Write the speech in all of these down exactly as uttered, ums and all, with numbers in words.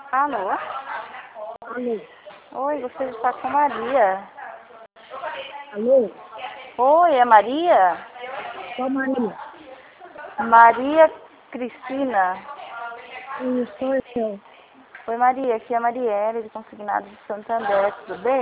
Alô? Alô? Oi, você está com Maria. Alô? Oi, é Maria? Sou Maria. Maria Cristina. E sou eu. Oi, Maria, aqui é a Marielle, de Consignado de Santander, tudo bem?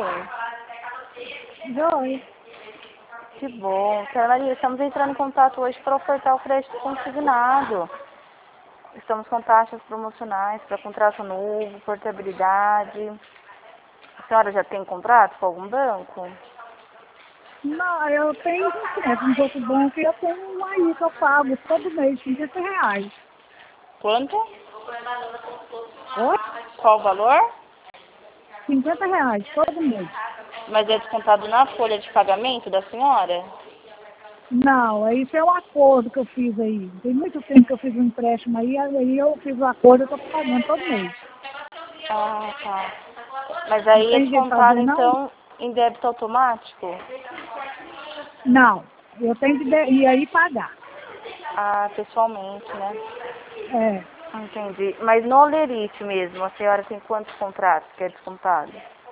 Oi. Que bom. Senhora Maria, estamos entrando em contato hoje para ofertar o crédito consignado. Estamos com taxas promocionais para contrato novo, portabilidade. A senhora já tem contrato com algum banco? Não, eu tenho é, um pouco bom que eu tenho um aí que eu pago todo mês, cinquenta reais. Quanto? Oi? Qual o valor? cinquenta reais todo mês. Mas é descontado na folha de pagamento da senhora? Não, isso é um acordo que eu fiz aí. Tem muito tempo que eu fiz um empréstimo aí, aí eu fiz o acordo e eu tô pagando todo mês. Ah, tá. Mas Não aí é tem jeito de descontado, fazer, não? então, em débito automático? Não, eu tenho que de- ir aí pagar. Ah, pessoalmente, né? É. Entendi. Mas no Olerite mesmo, a senhora tem quantos contratos que é descontado?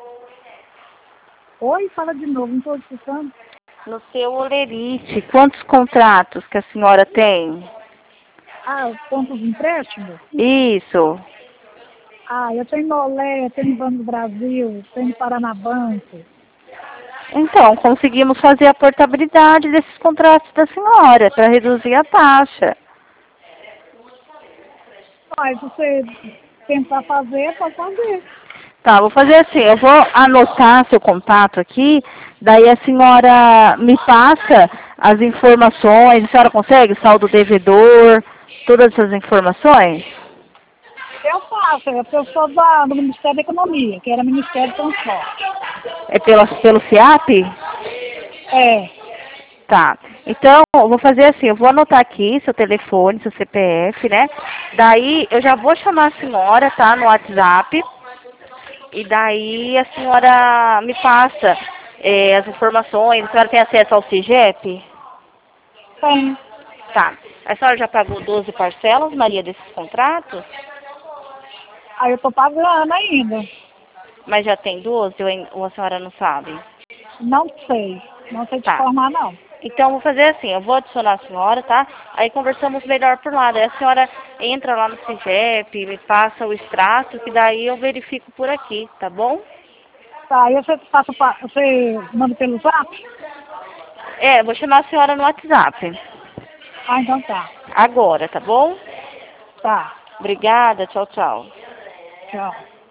Oi, fala de novo, não estou escutando. No seu Olerite, quantos contratos que a senhora tem? Ah, os pontos de empréstimo? Isso. Ah, eu tenho Nolé, tenho Banco do Brasil, tenho Paranabanco. Então, conseguimos fazer a portabilidade desses contratos da senhora para reduzir a taxa. Mas se você tentar fazer, pode fazer. Tá, vou fazer assim, eu vou anotar seu contato aqui, daí a senhora me passa as informações, a senhora consegue? Saldo devedor, todas essas informações? Eu faço, eu eu sou da, do Ministério da Economia, que era Ministério do Transporte. É pela, pelo FIAP? É, Tá. Então, eu vou fazer assim, eu vou anotar aqui seu telefone, seu C P F, né? Daí eu já vou chamar a senhora, tá, no WhatsApp. E daí a senhora me passa eh, as informações. A senhora tem acesso ao CIGEP? tem. Tá. A senhora já pagou doze parcelas, Maria, desses contratos? Aí eu tô pagando ainda. Mas já tem doze ou ain- ou a senhora não sabe? Não sei. Não sei te Tá. informar, não. Então, vou fazer assim, eu vou adicionar a senhora, tá? Aí conversamos melhor por lá. Daí a senhora entra lá no CIGEP, me passa o extrato, que daí eu verifico por aqui, tá bom? Tá, aí você, passa, pa- você manda pelo zap? É, eu vou chamar a senhora no WhatsApp. Ah, então tá. Agora, tá bom? Tá. Obrigada, tchau, tchau. Tchau.